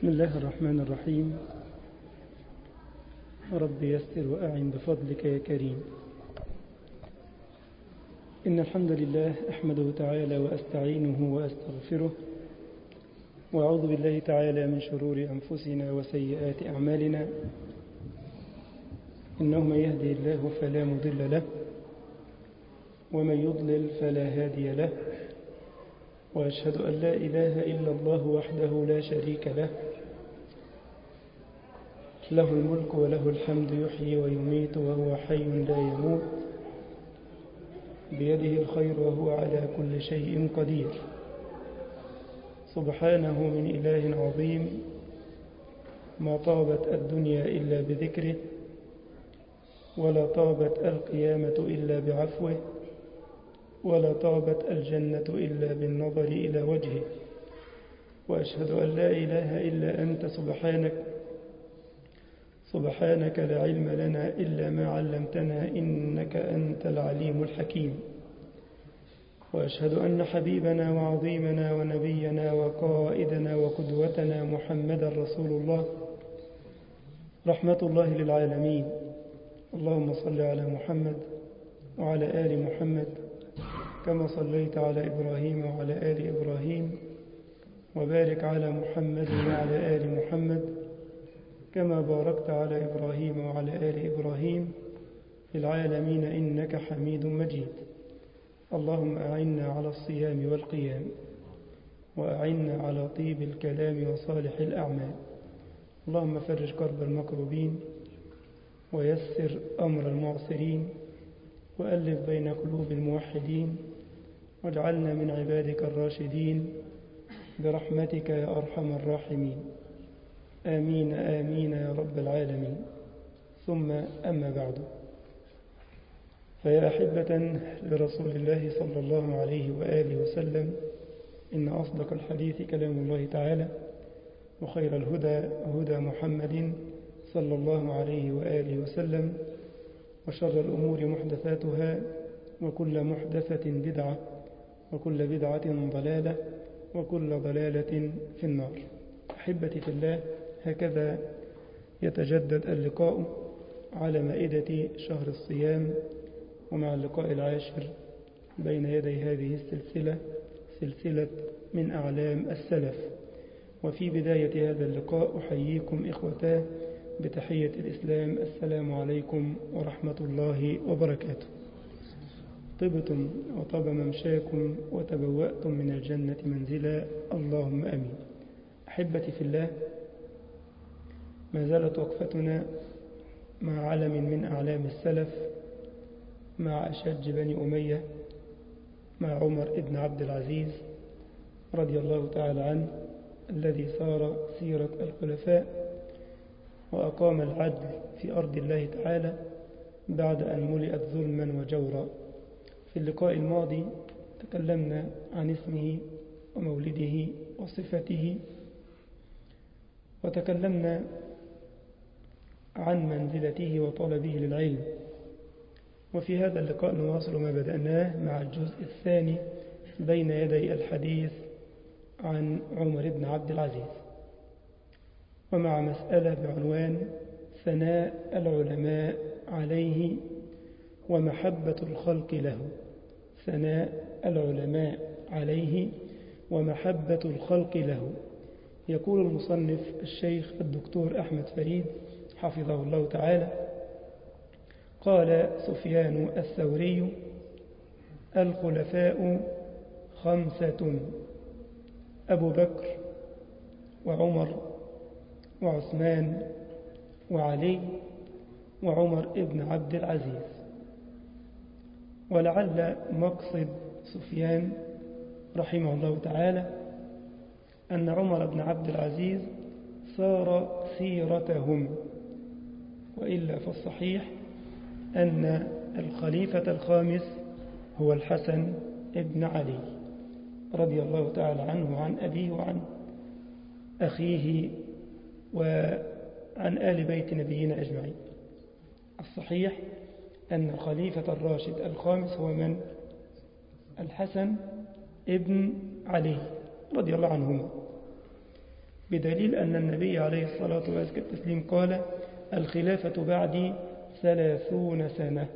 بسم الله الرحمن الرحيم. رب يسر وأعن بفضلك يا كريم. إن الحمد لله أحمده تعالى وأستعينه وأستغفره، وأعوذ بالله تعالى من شرور أنفسنا وسيئات أعمالنا. إنه من يهدي الله فلا مضل له، ومن يضلل فلا هادي له، وأشهد أن لا إله إلا الله وحده لا شريك له، له الملك وله الحمد يحيي ويميت وهو حي لا يموت، بيده الخير وهو على كل شيء قدير. سبحانه من إله عظيم، ما طابت الدنيا إلا بذكره، ولا طابت القيامة إلا بعفوه، ولا طابت الجنة إلا بالنظر إلى وجهه. وأشهد أن لا إله إلا أنت سبحانك لا علم لنا إلا ما علمتنا، إنك أنت العليم الحكيم. وأشهد أن حبيبنا وعظيمنا ونبينا وقائدنا وقدوتنا محمدا رسول الله، رحمة الله للعالمين. اللهم صل على محمد وعلى آل محمد كما صليت على إبراهيم وعلى آل إبراهيم، وبارك على محمد وعلى آل محمد كما باركت على إبراهيم وعلى آل إبراهيم في العالمين إنك حميد مجيد. اللهم أعنا على الصيام والقيام، وأعنا على طيب الكلام وصالح الأعمال. اللهم فرج كرب المكروبين، ويسر أمر المعسرين، وألف بين قلوب الموحدين، واجعلنا من عبادك الراشدين برحمتك يا أرحم الراحمين. آمين آمين يا رب العالمين. ثم أما بعد، فيا أحبة لرسول الله صلى الله عليه وآله وسلم، إن أصدق الحديث كلام الله تعالى، وخير الهدى هدى محمد صلى الله عليه وآله وسلم، وشر الأمور محدثاتها، وكل محدثة بدعة، وكل بدعة ضلالة، وكل ضلالة في النار. أحبتي في الله، هكذا يتجدد اللقاء على مائدة شهر الصيام، ومع اللقاء العاشر بين يدي هذه السلسلة، سلسلة من أعلام السلف. وفي بداية هذا اللقاء أحييكم إخوتاه بتحية الإسلام: السلام عليكم ورحمة الله وبركاته. طبتم وطاب ممشاكم وتبوأتم من الجنة منزلا، اللهم أمين. أحبتي في الله، ما زالت وقفتنا مع علم من أعلام السلف، مع أشج بني أمية، مع عمر بن عبد العزيز رضي الله تعالى عنه، الذي سار سيرة الخلفاء وأقام العدل في أرض الله تعالى بعد أن ملئت ظلما وجورا. في اللقاء الماضي تكلمنا عن اسمه ومولده وصفته، وتكلمنا عن منزلته وطلبه للعلم. وفي هذا اللقاء نواصل ما بدأناه مع الجزء الثاني بين يدي الحديث عن عمر بن عبد العزيز، ومع مسألة بعنوان ثناء العلماء عليه ومحبة الخلق له. ثناء العلماء عليه ومحبة الخلق له. يقول المصنف الشيخ الدكتور أحمد فريد حفظه الله تعالى: قال سفيان الثوري: الخلفاء 5: أبو بكر وعمر وعثمان وعلي وعمر ابن عبد العزيز. ولعل مقصد سفيان رحمه الله تعالى أن عمر بن عبد العزيز سار سيرتهم، وإلا فالصحيح أن الخليفة الخامس هو الحسن ابن علي رضي الله تعالى عنه، عن أبيه وعن أخيه وعن آل بيت نبينا أجمعين. الصحيح أن الخليفة الراشد الخامس هو من؟ الحسن ابن علي رضي الله عنهما. بدليل أن النبي عليه الصلاة والسلام قال: الخلافة بعدي 30 سنة.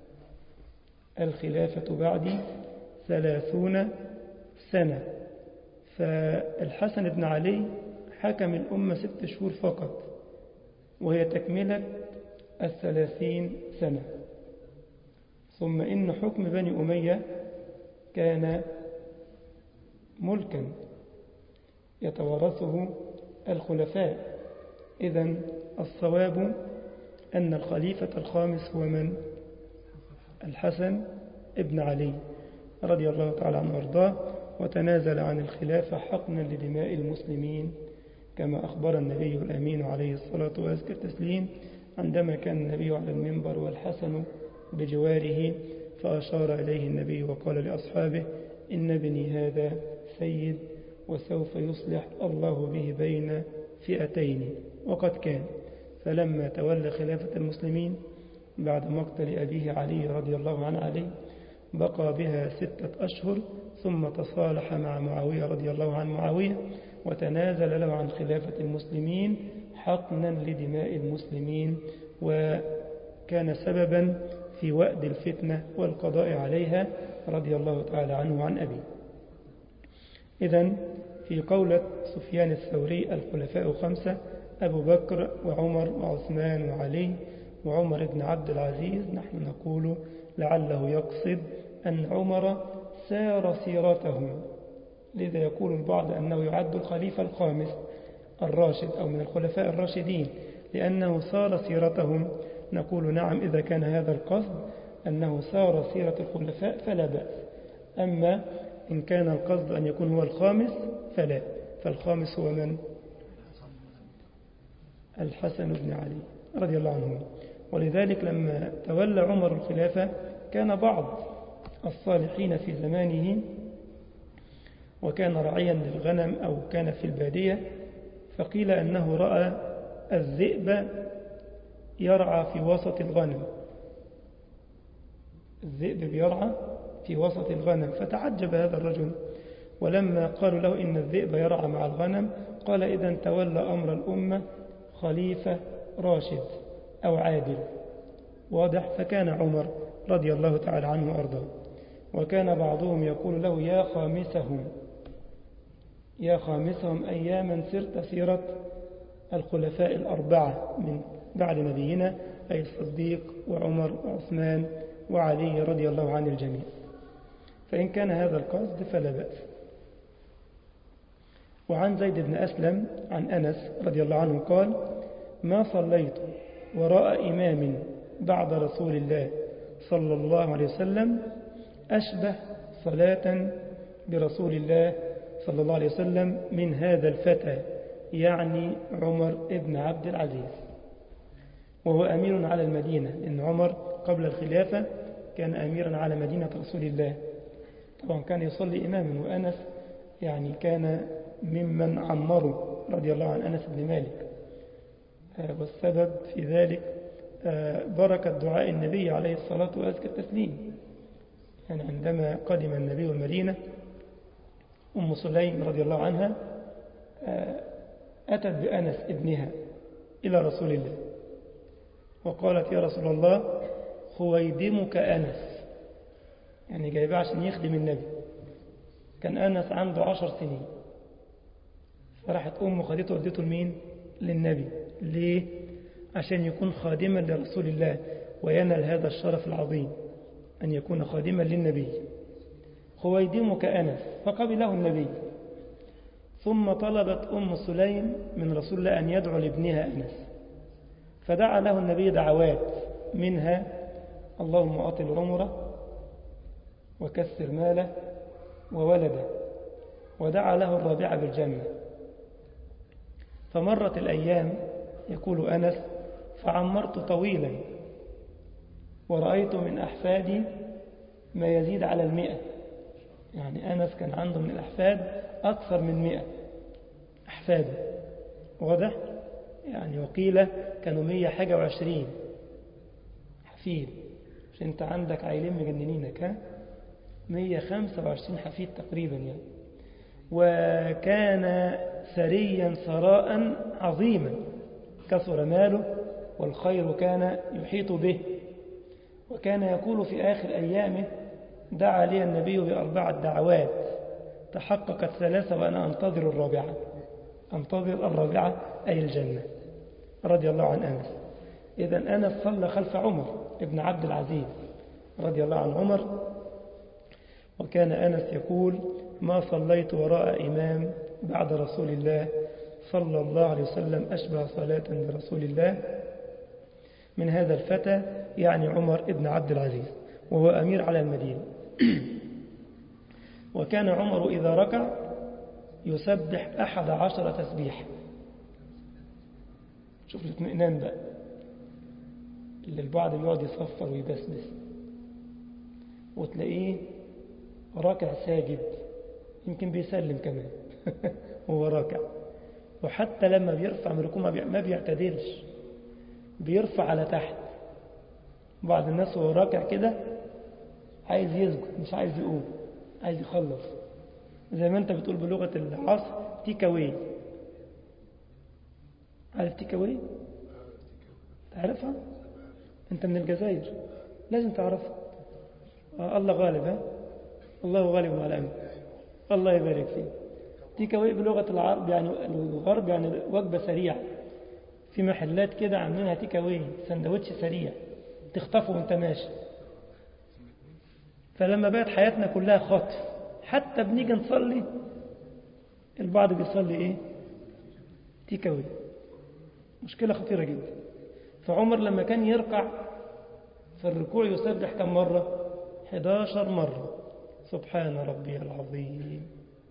الخلافة بعدي 30 سنة. فالحسن بن علي حكم الأمة 6 شهور فقط، وهي تكملة 30 سنة. ثم إن حكم بني أمية كان ملكا يتوارثه الخلفاء. إذن الصواب أن الخليفة الخامس هو من؟ الحسن ابن علي رضي الله تعالى عنه وارضاه، وتنازل عن الخلافة حقنا لدماء المسلمين، كما أخبر النبي الأمين عليه الصلاة والسلام عندما كان النبي على المنبر والحسن بجواره، فأشار إليه النبي وقال لأصحابه: إن ابني هذا سيد، وسوف يصلح الله به بين فئتين. وقد كان. فلما تولى خلافة المسلمين بعد مقتل أبيه علي رضي الله عنه عليه، بقى بها 6 أشهر، ثم تصالح مع معاوية رضي الله عنه معاوية، وتنازل له عن خلافة المسلمين حقنا لدماء المسلمين، وكان سببا في وأد الفتنة والقضاء عليها رضي الله تعالى عنه وعن أبيه. إذن في قولة سفيان الثوري: الخلفاء 5: أبو بكر وعمر وعثمان وعلي وعمر بن عبد العزيز. نحن نقول لعله يقصد أن عمر سار سيرتهم، لذا يقول البعض أنه يعد الخليفة الخامس الراشد أو من الخلفاء الراشدين لأنه سار سيرتهم. نقول نعم، إذا كان هذا القصد أنه سار سيرة الخلفاء فلا بأس، أما إن كان القصد أن يكون هو الخامس فلا. فالخامس هو من؟ الحسن بن علي رضي الله عنه. ولذلك لما تولى عمر الخلافة كان بعض الصالحين في زمانه، وكان راعيا للغنم أو كان في البادية، فقيل أنه رأى الذئب يرعى في وسط الغنم. الذئب بيرعى في وسط الغنم، فتعجب هذا الرجل، ولما قالوا له إن الذئب يرعى مع الغنم قال: إذن تولى أمر الأمة خليفة راشد أو عادل. واضح؟ فكان عمر رضي الله تعالى عنه وأرضاه. وكان بعضهم يقول له: يا خامسهم أياما سرت سيرة الخلفاء 4 من بعد نبينا، أي الصديق وعمر وعثمان وعلي رضي الله عن الجميع. فإن كان هذا القصد فلا بأس. وعن زيد بن أسلم عن أنس رضي الله عنه قال: ما صليت وراء إمام بعد رسول الله صلى الله عليه وسلم أشبه صلاة برسول الله صلى الله عليه وسلم من هذا الفتى، يعني عمر بن عبد العزيز، وهو أمير على المدينة، لأن عمر قبل الخلافة كان أميرا على مدينة رسول الله. طبعا كان يصلي إماما، وأنس يعني كان ممن عمروا رضي الله عن أنس بن مالك. والسبب في ذلك بركة دعاء النبي عليه الصلاة والسلام. يعني عندما قدم النبي المدينة، أم سليم رضي الله عنها أتت بأنس ابنها إلى رسول الله وقالت: يا رسول الله، خويدمك أنس، يعني جايبه عشان يخدم النبي. كان أنس عنده 10 سنين، فراحت أمه خدته وديته لمين؟ للنبي. ليه؟ عشان يكون خادما لرسول الله وينال هذا الشرف العظيم أن يكون خادما للنبي. خويدمك أنس، فقبله النبي. ثم طلبت أم سليم من رسول الله أن يدعو لابنها أنس، فدعا له النبي دعوات، منها: اللهم أطل عمره وكثر ماله وولده، ودعا له الرابعة بالجنة. فمرت الأيام، يقول أنس: فعمرت طويلا، ورأيت من أحفادي ما يزيد على 100. يعني أنس كان عنده من الأحفاد أكثر من 100 أحفاد. واضح؟ يعني وقيل كانوا 120 حفيد، مش أنت عندك عائلين مجننينك، 125 حفيد تقريبا. وكان ثريا ثراء عظيما، كثر ماله والخير كان يحيط به. وكان يقول في آخر أيامه: دعا لي النبي ب4 دعوات تحققت 3 وأنا أنتظر الرابعة. أنتظر الرابعة أي الجنة، رضي الله عن أنس. إذن أنس صلى خلف عمر ابن عبد العزيز رضي الله عن عمر. وكان أنس يقول: ما صليت وراء إمام بعد رسول الله صلى الله عليه وسلم أشبه صلاة برسول الله من هذا الفتى، يعني عمر ابن عبد العزيز، وهو أمير على المدينة. وكان عمر إذا ركع يسبح 11 تسبيح. شوف الاطمئنان بقى اللي البعض بيقعد يصفر ويبسبس، وتلاقيه راكع ساجد، يمكن بيسلم كمان وهو راكع. وحتى لما بيرفع من الركوع ما بيعتدلش، بيرفع على تحت. بعض الناس وهو راكع كده عايز يسجد، مش عايز يقوم، عايز يخلص، زي ما انت بتقول بلغة العصر تيك اواي. عارف تيك اواي؟ تعرفها؟ انت من الجزائر لازم تعرفها. الله غالب، ها؟ الله غالب على أمره. الله يبارك فيه. تيك اواي بلغة العرب يعني الغرب، يعني وجبة سريعة. في محلات كده عاملينها تيك اواي، سندوتش سريع تخطفه وانت ماشي. فلما بقت حياتنا كلها خطف، حتى بنيجي نصلي البعض بيصلي ايه؟ تيك اواي. مشكلة خطيرة جدا. فعمر لما كان يركع في الركوع يسبح كم مرة؟ 11 مرة. سبحان ربي العظيم.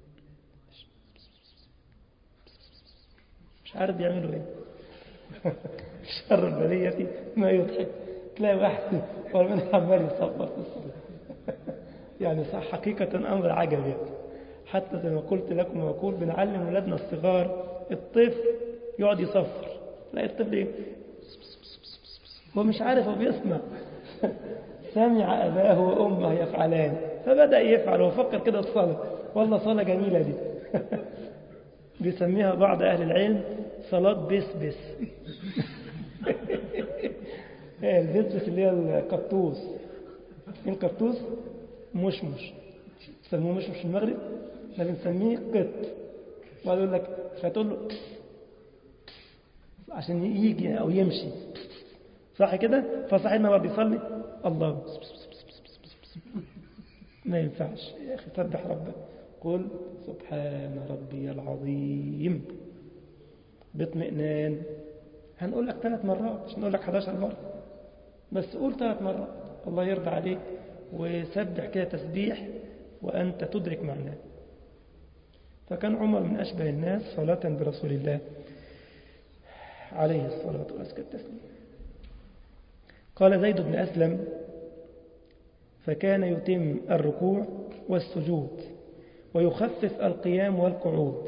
مش عارف بيعملوا ايه. شر البلية ما يضحك. تلاقي واحد ومن عمال يصبر في الصلاة. يعني صح، حقيقة أمر عجب يعني. حتى زي ما قلت لكم وأقول بنعلم ولادنا الصغار، الطفل يقعد يصفر، تلاقي الطفل ايه؟ هو مش عارف، هو بيسمع. سمع أباه وأمه يفعلان فبدأ يفعل وفكر كده الصلاة. والله صلاة جميلة دي. بيسميها بعض أهل العلم صلاة بس. البسبس اللي هي القطوس. القطوس مشمش، يسموه مشمش في المغرب، احنا بنسميه قط. وقال يقول لك فتقول له عشان يجي أو يمشي، صح كده؟ فصاحبنا بقى بيصلي الله ما ينفعش يا أخي. سبح ربك، قل سبحان ربي العظيم باطمئنان. هنقول لك 3 مرات، مش نقول لك 11 مرة، بس قول 3 مرات الله يرضى عليك، وسبح كده تسبيح وأنت تدرك معناه. فكان عمر من أشبه الناس صلاة برسول الله عليه الصلاة والسلام. قال زيد بن أسلم: فكان يتم الركوع والسجود ويخفف القيام والقعود.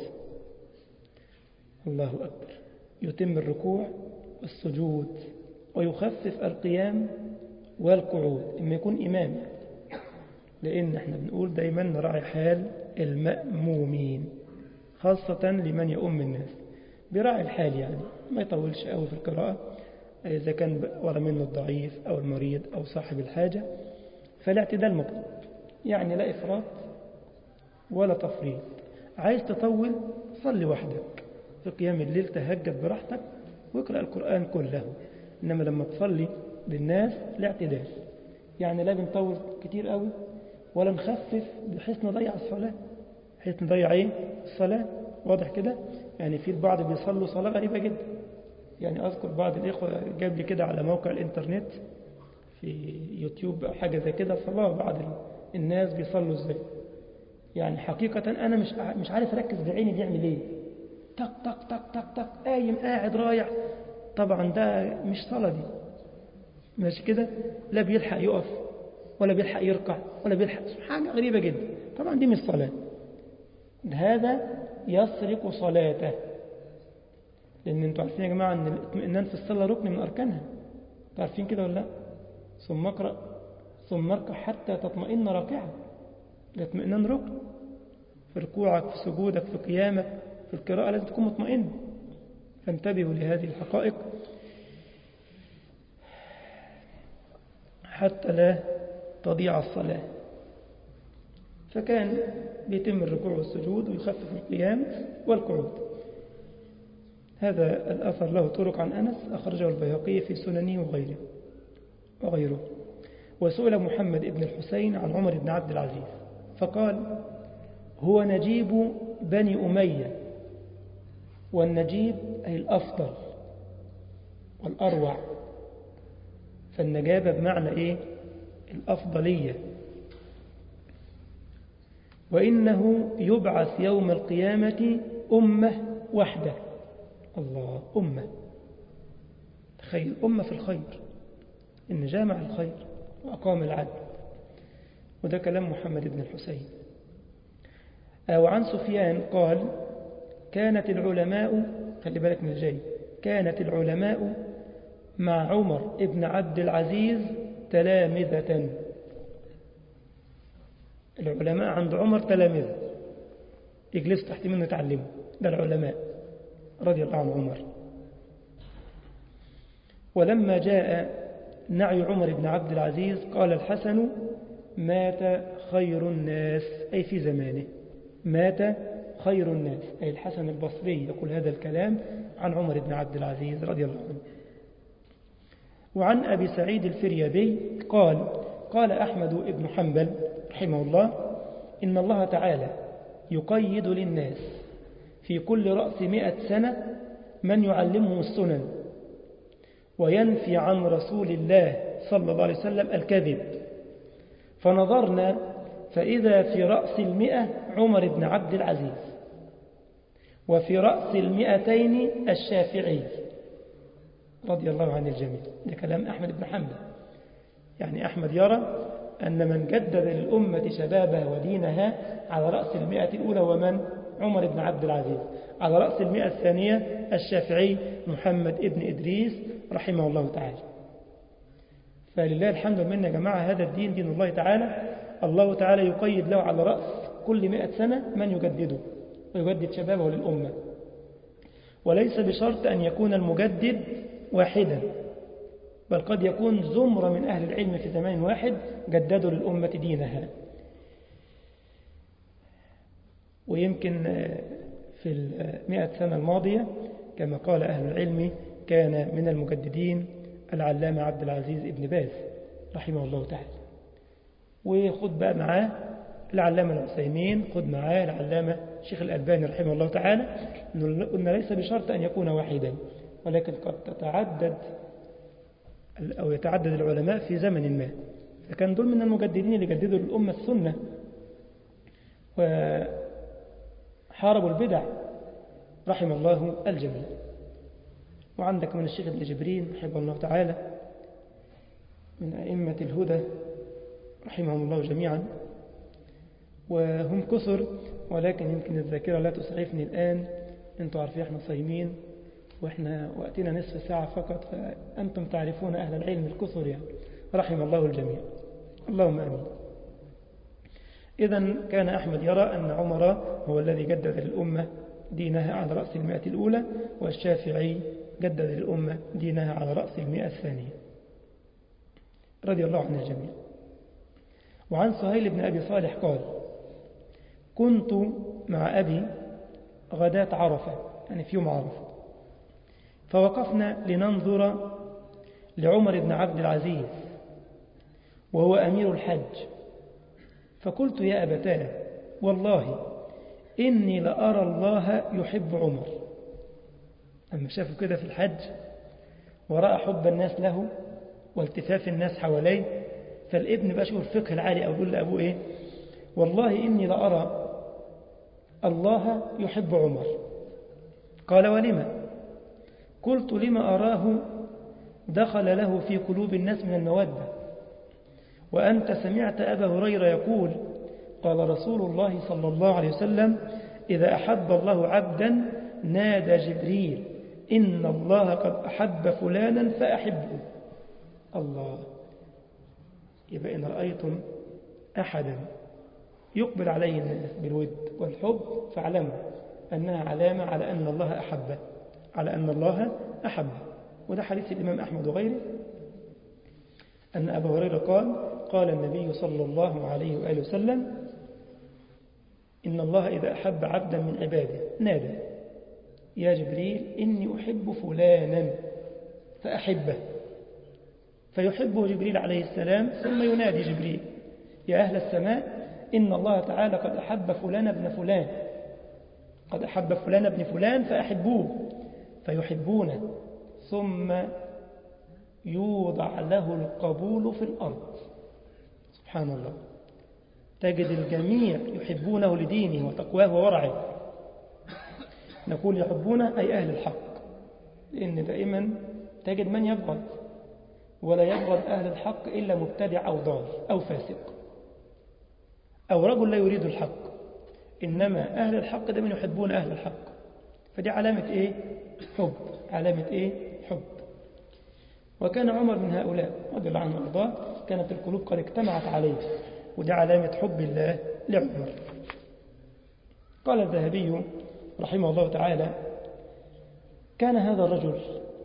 الله أكبر. يتم الركوع والسجود ويخفف القيام والقعود، إما يكون إمام، لأن احنا بنقول دايما نراعي حال المأمومين، خاصة لمن يؤم الناس براعي الحال، يعني ما يطولش قوي في القراءة. إذا كان ورا منه الضعيف أو المريض أو صاحب الحاجة فالاعتدال مطلوب، يعني لا إفراط ولا تفريط. عايز تطول صلي وحدك في قيام الليل، تهجد براحتك واقرأ القرآن كله. إنما لما تصلي للناس الاعتدال، يعني لا بنطول كتير قوي ولا نخفف بحيث نضيع الصلاة، بحيث نضيع ايه؟ الصلاة. واضح كده؟ يعني في البعض بيصلوا صلاة غريبة جدا. يعني أذكر بعض الإخوة جاب لي كده على موقع الإنترنت في يوتيوب أو حاجة زي كده، صلاة بعض الناس بيصلوا ازاي. يعني حقيقة أنا مش عارف أركز بعيني بيعمل ايه. تك تك تك تك تك، قايم قاعد رايح. طبعا ده مش صلاة دي، ماشي كده؟ لا بيلحق يقف ولا بيلحق يركع ولا بيلحق، حاجة غريبة جدا. طبعا دي مش صلاة، هذا يسرق صلاته. لأن انتوا عارفين يا جماعة أن الاطمئنان في الصلاة ركن من أركانها، انتوا عارفين كده ولا لا؟ ثم اقرأ ثم اركع حتى تطمئن راكعا. الاطمئنان ركن. في ركوعك، في سجودك، في قيامك، في القراءة لازم تكون مطمئن. فانتبهوا لهذه الحقائق حتى لا تضيع الصلاة. فكان بيتم الركوع والسجود ويخفف القيام والقعود. هذا الأثر له طرق عن أنس أخرجه البيهقي في سننه وغيره. وسئل محمد بن الحسين عن عمر بن عبد العزيز فقال: هو نجيب بني أمية. والنجيب أي الأفضل والأروع، فالنجابة بمعنى إيه؟ الأفضلية. وإنه يبعث يوم القيامة أمة وحده. الله، أمة، تخيل، أمة في الخير، إن جامع الخير وأقام العدل. وده كلام محمد بن الحسين. وعن سفيان قال: كانت العلماء، خلي بالك من الجاي، كانت العلماء مع عمر بن عبد العزيز تلامذة. العلماء عند عمر تلامذة، يجلس تحت منه يتعلموا، ده العلماء رضي الله عن عمر. ولما جاء نعي عمر بن عبد العزيز قال الحسن: مات خير الناس، أي في زمانه مات خير الناس، أي الحسن البصري يقول هذا الكلام عن عمر بن عبد العزيز رضي الله عنه. وعن أبي سعيد الفريابي قال: قال أحمد بن حنبل رحمه الله: إن الله تعالى يقيد للناس في كل رأس 100 سنة من يعلمهم السنن، وينفي عن رسول الله صلى الله عليه وسلم الكذب. فنظرنا فإذا في رأس 100 عمر بن عبد العزيز، وفي رأس 200 الشافعي رضي الله عن الجميع. ده كلام أحمد بن حنبل. يعني أحمد يرى أن من جدد للأمة شبابها ودينها على رأس 100 الأولى ومن؟ عمر بن عبد العزيز. على رأس 100 الثانية الشافعي محمد بن إدريس رحمه الله تعالى. فلله الحمد والمنة يا جماعة، هذا الدين دين الله تعالى. الله تعالى يقيد له على رأس كل 100 سنة من يجدده ويجدد شبابه للأمة. وليس بشرط أن يكون المجدد واحدا، بل قد يكون زمرة من أهل العلم في زمان واحد جددوا للأمة دينها. ويمكن في 100 سنة الماضية كما قال أهل العلم كان من المجددين العلامة عبد العزيز ابن باز رحمه الله تعالى. وخد بقى معاه العلامة العثيمين، خد معاه العلامة الشيخ الألباني رحمه الله تعالى. قلنا ليس بشرط أن يكون واحدا، ولكن قد يتعدد العلماء في زمن ما. فكان دول من المجددين اللي جددوا للأمة السنة وحاربوا البدع رحم الله الجميع. وعندك من الشيخ ابن جبرين رحمه الله تعالى من أئمة الهدى رحمهم الله جميعا، وهم كثر، ولكن يمكن الذاكرة لا تسعفني الآن. أنتم عارفين احنا صايمين وإحنا وقتنا نصف ساعة فقط، فأنتم تعرفون أهل العلم الكثر يعني رحم الله الجميع، اللهم آمين. إذن كان أحمد يرى أن عمر هو الذي جدد للأمة دينها على رأس 100 الأولى، والشافعي جدد للأمة دينها على رأس 100 الثانية رضي الله عن الجميع. وعن سهيل بن أبي صالح قال: كنت مع أبي غداة عرفة، يعني في يوم عرفة، فوقفنا لننظر لعمر بن عبد العزيز وهو أمير الحج، فقلت: يا أبتاه، والله إني لأرى الله يحب عمر. أما شافوا كده في الحج ورأى حب الناس له والتفاف الناس حواليه، فالابن بقى شوف الفقه العالي، أو يقول لأبوه إيه؟ والله إني لأرى الله يحب عمر. قال: ولما؟ قلت: لما أراه دخل له في قلوب الناس من المودة، وأنت سمعت أبا هريرة يقول: قال رسول الله صلى الله عليه وسلم: إذا أحب الله عبدا نادى جبريل إن الله قد أحب فلانا فأحبه. الله. يبقى إن رأيتم أحدا يقبل عليه الناس بالود والحب، فاعلموا أنها علامة على أن الله أحبه، على أن الله أحبه. وده حديث الإمام أحمد وغيره أن أبا هريرة قال النبي صلى الله عليه وآله وسلم: إن الله إذا أحب عبدا من عباده نادى: يا جبريل إني أحب فلانا فأحبه، فيحبه جبريل عليه السلام، ثم ينادي جبريل: يا أهل السماء إن الله تعالى قد أحب فلان ابن فلان، قد أحب فلان ابن فلان فأحبوه، فيحبونه، ثم يوضع له القبول في الأرض. سبحان الله، تجد الجميع يحبونه لدينه وتقواه وورعه. نقول يحبونه أي أهل الحق، لأن دائما تجد من يبغض، ولا يبغض أهل الحق إلا مبتدع أو ضال أو فاسق أو رجل لا يريد الحق، إنما أهل الحق دائما يحبون أهل الحق. فدي علامة إيه؟ حب. علامة إيه؟ حب. وكان عمر من هؤلاء رضي الله عنه وارضاه، كانت القلوب قد اجتمعت عليه، ودي علامة حب الله لعمر. قال الذهبي رحمه الله تعالى: كان هذا الرجل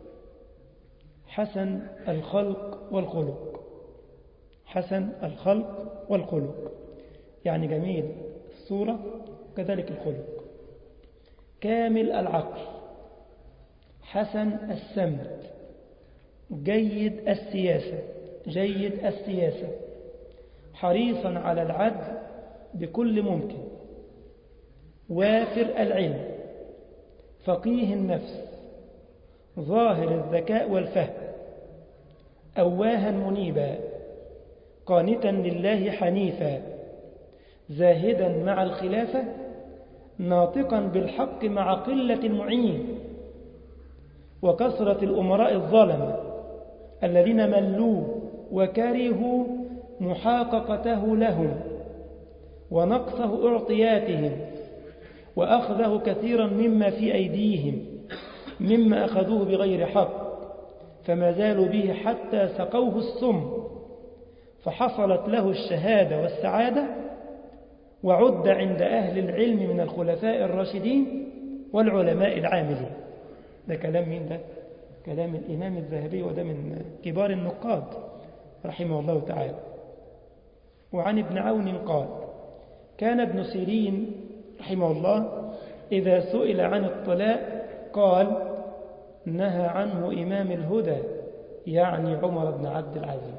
حسن الخلق والخلق، حسن الخلق والخلق يعني جميل الصورة كذلك الخلق، كامل العقل، حسن السمت، جيد السياسة، جيد السياسة، حريصا على العدل بكل ممكن، وافر العلم، فقيه النفس، ظاهر الذكاء والفهم، أواها منيبا، قانتا لله حنيفا، زاهدا مع الخلافة، ناطقا بالحق مع قلة المعين، وكثرة الأمراء الظلمة الذين ملوا وكرهوا محاققته لهم ونقصه أعطياتهم، وأخذه كثيرا مما في أيديهم مما أخذوه بغير حق، فما زالوا به حتى سقوه السم، فحصلت له الشهادة والسعادة، وعد عند أهل العلم من الخلفاء الراشدين والعلماء العاملين. ده كلام مين ده؟ كلام الإمام الذهبي، وده من كبار النقاد رحمه الله تعالى. وعن ابن عون قال: كان ابن سيرين رحمه الله إذا سئل عن الطلاق قال: نهى عنه إمام الهدى، يعني عمر بن عبد العزيز.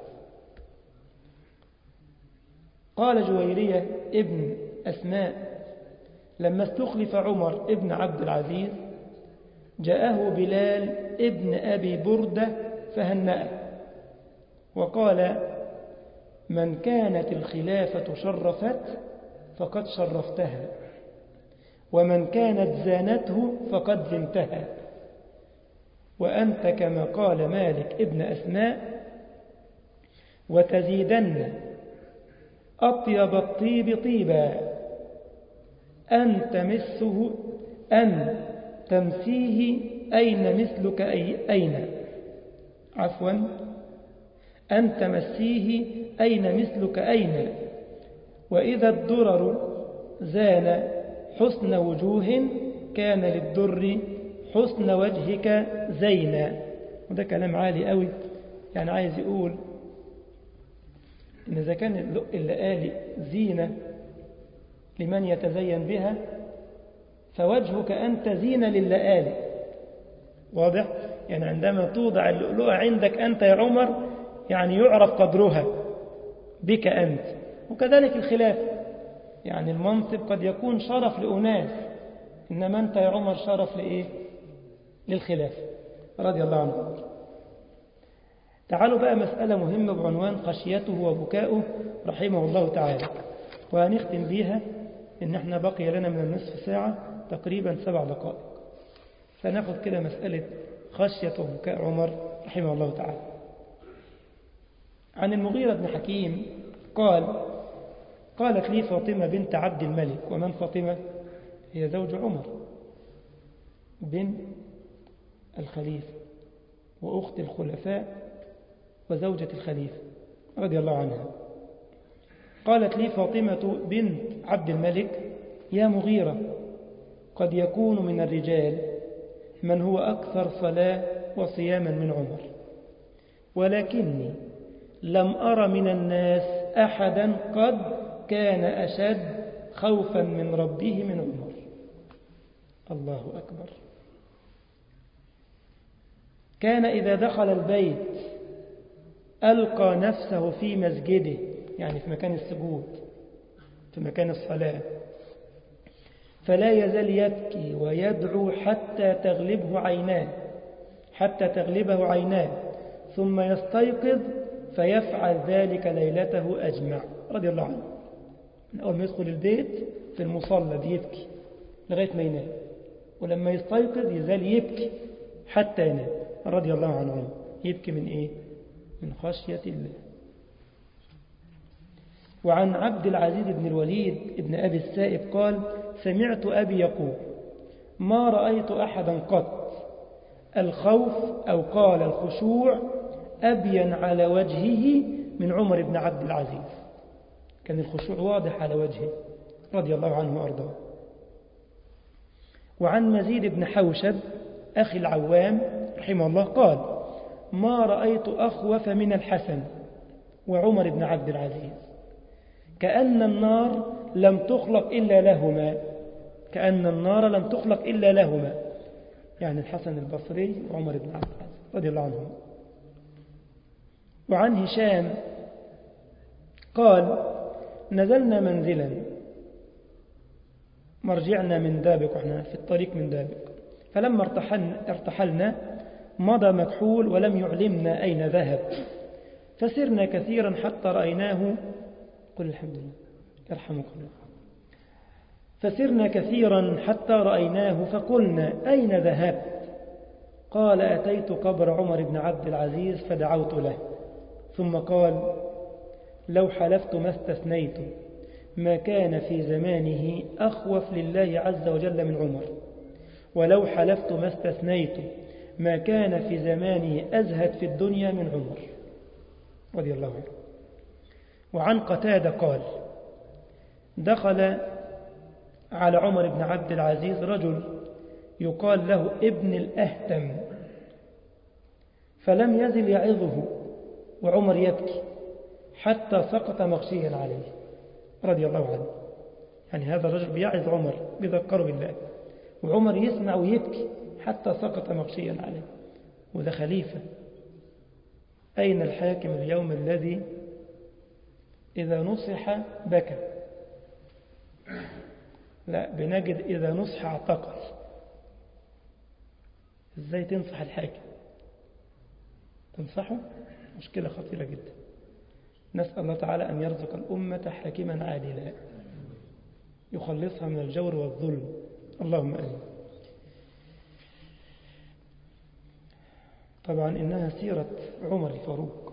قال جويرية ابن أسماء: لما استخلف عمر ابن عبد العزيز جاءه بلال ابن أبي بردة فهنأه وقال: من كانت الخلافة شرفت فقد شرفتها، ومن كانت زانته فقد زنتها، وأنت كما قال مالك ابن أسماء: وتزيدن أطيب الطيب طيبا، أن تمسيه أين مثلك أين عفوا أن تمسيه أين مثلك أين، وإذا الدرر زان حسن وجوه كان للدر حسن وجهك زينا. وده كلام عالي قوي، يعني عايز يقول إن إذا كان اللآلئ زينة لمن يتزين بها، فوجهك أنت زينة للآلئ. واضح؟ يعني عندما توضع اللؤلؤة عندك أنت يا عمر، يعني يعرف قدرها بك أنت. وكذلك الخلاف، يعني المنصب قد يكون شرف لأناس، إنما أنت يا عمر شرف لإيه؟ للخلاف رضي الله عنه. تعالوا بقى مسألة مهمة بعنوان خشيته وبكاؤه رحمه الله تعالى، وهنختم بيها إن احنا بقي لنا من النصف ساعة تقريبا 7 دقائق، فناخذ كده مسألة خشية وبكاء عمر رحمه الله تعالى. عن المغيرة بن حكيم قالت لي فاطمة بنت عبد الملك. ومن فاطمة؟ هي زوج عمر بن الخليفة وأخت الخلفاء وزوجة الخليفة رضي الله عنها. قالت لي فاطمة بنت عبد الملك: يا مغيرة، قد يكون من الرجال من هو أكثر صلاة وصياما من عمر، ولكني لم أر من الناس أحدا قد كان أشد خوفا من ربه من عمر. الله أكبر. كان إذا دخل البيت ألقى نفسه في مسجده، يعني في مكان السجود، في مكان الصلاة، فلا يزال يبكي ويدعو حتى تغلبه عيناه، ثم يستيقظ فيفعل ذلك ليلته أجمع رضي الله عنه. من أول ما يدخل البيت في المصلى بيبكي لغاية ما ينام، ولما يستيقظ يزال يبكي حتى ينام رضي الله عنه. يبكي من إيه؟ من خشية الله. وعن عبد العزيز بن الوليد بن أبي السائب قال: سمعت أبي يقول: ما رأيت أحدا قط الخوف أو قال الخشوع أبين على وجهه من عمر بن عبد العزيز. كان الخشوع واضح على وجهه رضي الله عنه وأرضاه. وعن مزيد بن حوشب أخي العوام رحمه الله قال: ما رأيت أخوف من الحسن وعمر بن عبد العزيز، كأن النار لم تخلق إلا لهما. كأن النار لم تخلق إلا لهما، يعني الحسن البصري وعمر بن عبد العزيز رضي الله عنهم. وعن هشام قال: نزلنا منزلا مرجعنا من دابق، وإحنا في الطريق من دابق، فلما ارتحلنا مضى مكحول ولم يعلمنا أين ذهب، فسرنا كثيرا حتى رأيناه. قل الحمد لله يرحمك الله. فسرنا كثيرا حتى رأيناه فقلنا: أين ذهبت؟ قال: أتيت قبر عمر بن عبد العزيز فدعوت له. ثم قال: لو حلفت ما استثنيت ما كان في زمانه أخوف لله عز وجل من عمر، ولو حلفت ما استثنيت ما كان في زمانه أزهد في الدنيا من عمر رضي الله عنه. وعن قتادة قال: دخل على عمر بن عبد العزيز رجل يقال له ابن الأهتم، فلم يزل يعظه وعمر يبكي حتى سقط مغشيا عليه رضي الله عنه. يعني هذا الرجل بيعظ عمر بيذكره بالله، وعمر يسمع ويبكي حتى سقط مغشيا عليه. وده خليفة. أين الحاكم اليوم الذي إذا نصح بكى؟ لا، بنجد إذا نصح اعتقل. إزاي تنصح الحاكم؟ تنصحه؟ مشكلة خطيرة جدا. نسأل الله تعالى أن يرزق الأمة حاكما عادلا يخلصها من الجور والظلم، اللهم آمين. طبعا إنها سيرة عمر الفاروق.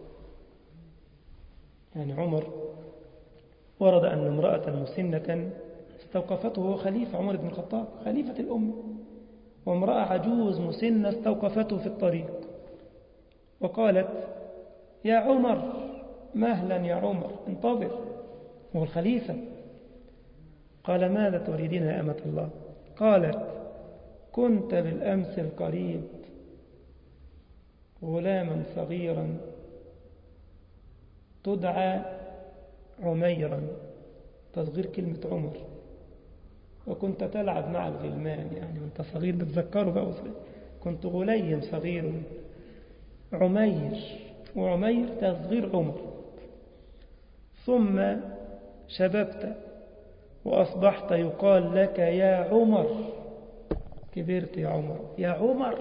يعني عمر ورد أن امرأة مسنة استوقفته، هو خليفة عمر بن الخطاب خليفة الأمة، وامرأة عجوز مسنة استوقفته في الطريق وقالت: يا عمر، مهلا يا عمر، انتظر، هو الخليفة. قال: ماذا تريدين يا أمة الله؟ قالت: كنت بالأمس القريب غلاما صغيرا تدعى عميرا، تصغير كلمة عمر، وكنت تلعب مع الغلمان، يعني وانت صغير بتذكره بقى صغير. كنت غليم صغير عمير، وعمير تصغير عمر، ثم شببت وأصبحت يقال لك يا عمر، كبرت يا عمر، يا عمر،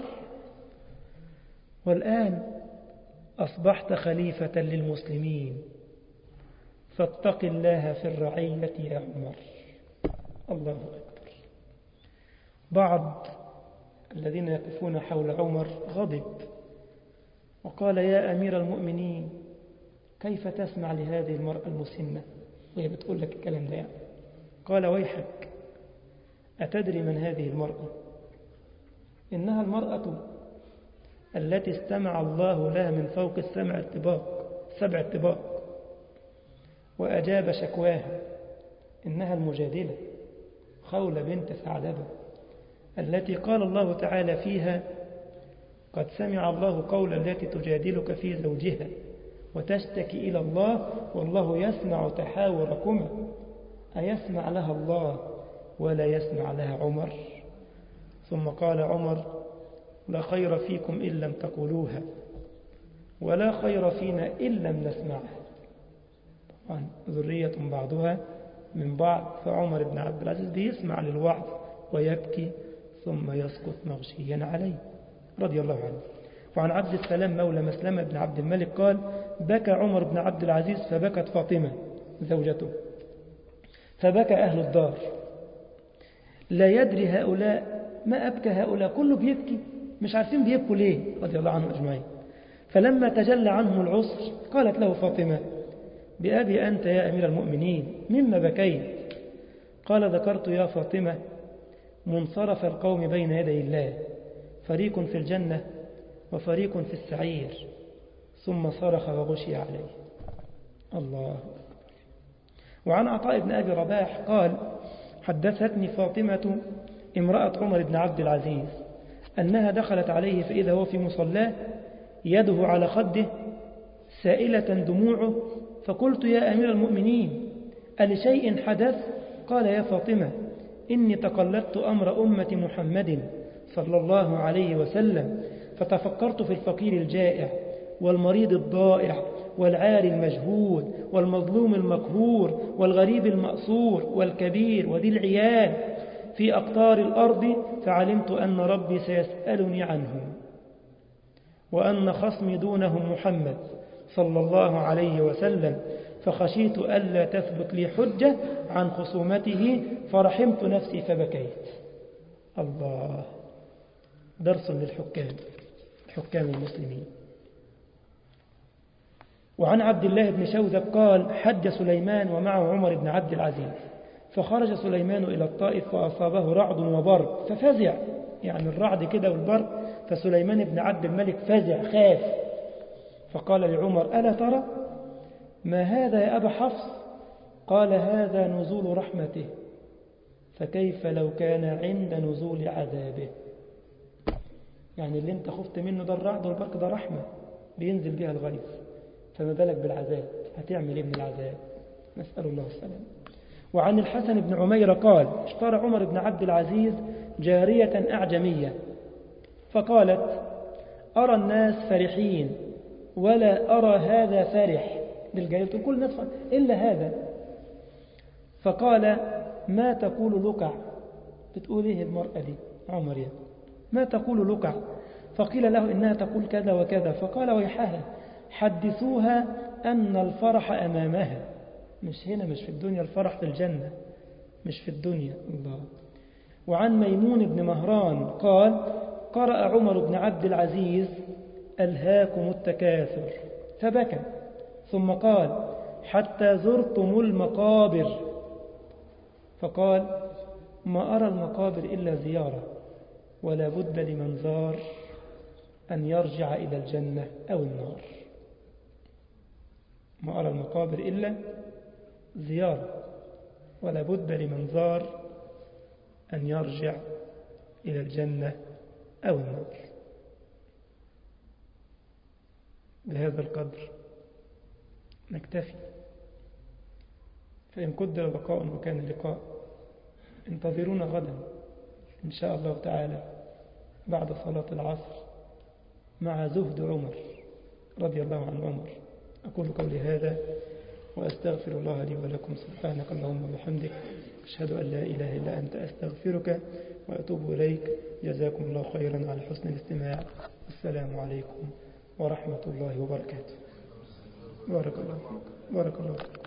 والآن أصبحت خليفة للمسلمين، فاتق الله في الرعية يا عمر. الله أكبر. بعض الذين يقفون حول عمر غضب وقال: يا أمير المؤمنين، كيف تسمع لهذه المرأة المسنة وهي بتقول لك الكلام ده؟ يعني قال: ويحك، أتدري من هذه المرأة؟ إنها المرأة التي استمع الله لها من فوق السبع الطباق، وأجاب شكواها، إنها المجادلة خولة بنت ثعلبة التي قال الله تعالى فيها: قد سمع الله قول التي تجادلك في زوجها وتشتكي إلى الله والله يسمع تحاوركما. أيسمع لها الله ولا يسمع لها عمر؟ ثم قال عمر: لا خير فيكم إن لم تقولوها ولا خير فينا إن لم نسمعها. طبعا ذرية بعضها من بعض، فعمر بن عبد العزيز بيسمع للوعظ ويبكي ثم يسقط مغشيا عليه رضي الله عنه. وعن عبد السلام مولى مسلمة بن عبد الملك قال: بكى عمر بن عبد العزيز فبكت فاطمة زوجته، فبكى أهل الدار، لا يدري هؤلاء ما أبكى هؤلاء، كله بيبكي مش عارفين بيبكوا ليه رضي الله عنهم أجمعين. فلما تجلى عنهم العسر قالت له فاطمة: بأبي أنت يا أمير المؤمنين، مما بكيت؟ قال: ذكرت يا فاطمة منصرف القوم بين يدي الله، فريق في الجنة وفريق في السعير. ثم صرخ وغشي عليه. الله. وعن عطاء بن أبي رباح قال: حدثتني فاطمة امرأة عمر بن عبد العزيز أنها دخلت عليه فإذا هو في مصلاه يده على خده سائلة دموعه، فقلت: يا أمير المؤمنين ألشيء حدث؟ قال: يا فاطمة إني تقلدت أمر أمة محمد صلى الله عليه وسلم، فتفكرت في الفقير الجائع والمريض الضائع والعاري المجهود والمظلوم المقهور والغريب المأسور والكبير وذي العيال في أقطار الأرض، فعلمت أن ربي سيسألني عنهم، وأن خصمي دونهم محمد صلى الله عليه وسلم، فخشيت ألا تثبت لي حجة عن خصومته، فرحمت نفسي فبكيت. الله. درس للحكام، حكام المسلمين. وعن عبد الله بن شوذب قال: حج سليمان ومعه عمر بن عبد العزيز، فخرج سليمان إلى الطائف فأصابه رعد وبرق ففزع، يعني الرعد كده والبرق، فسليمان بن عبد الملك فزع خاف، فقال لعمر: ألا ترى ما هذا يا أبا حفص؟ قال: هذا نزول رحمته، فكيف لو كان عند نزول عذابه؟ يعني اللي انت خفت منه ده الرعد والبرق ده رحمة بينزل بها الغيث، فما بالك بالعذاب؟ هتعمل ايه من العذاب؟ نسأل الله السلام. وعن الحسن بن عمير قال: اشترى عمر بن عبد العزيز جارية أعجمية فقالت: أرى الناس فرحين ولا أرى هذا فرح. للجارية كل الناس إلا هذا. فقال: ما تقول لكع؟ بتقول ايه المرأة دي عمر يعني؟ ما تقول لكع؟ فقيل له إنها تقول كذا وكذا. فقال: ويحها، حدثوها أن الفرح أمامها. مش هنا، مش في الدنيا، الفرح في الجنة مش في الدنيا. الله. وعن ميمون بن مهران قال: قرأ عمر بن عبد العزيز: ألهاكم التكاثر، فبكى، ثم قال: حتى زرتم المقابر. فقال: ما أرى المقابر إلا زيارة، ولا بد لمن زار أن يرجع إلى الجنة أو النار. ما أرى المقابر إلا زيارة، ولا بد لمن زار أن يرجع إلى الجنة أو النار. بهذا القدر نكتفي، فإن قدر بقاء وكان لقاء انتظرونا غدا إن شاء الله تعالى بعد صلاة العصر مع زهد عمر رضي الله عن عمر. أقول قولي هذا وأستغفر الله لي ولكم. سبحانك اللهم وبحمدك، أشهد أن لا إله إلا أنت، أستغفرك وأتوب إليك. جزاكم الله خيرا على حسن الاستماع. السلام عليكم ورحمة الله وبركاته. بارك الله فيك. بارك الله فيك.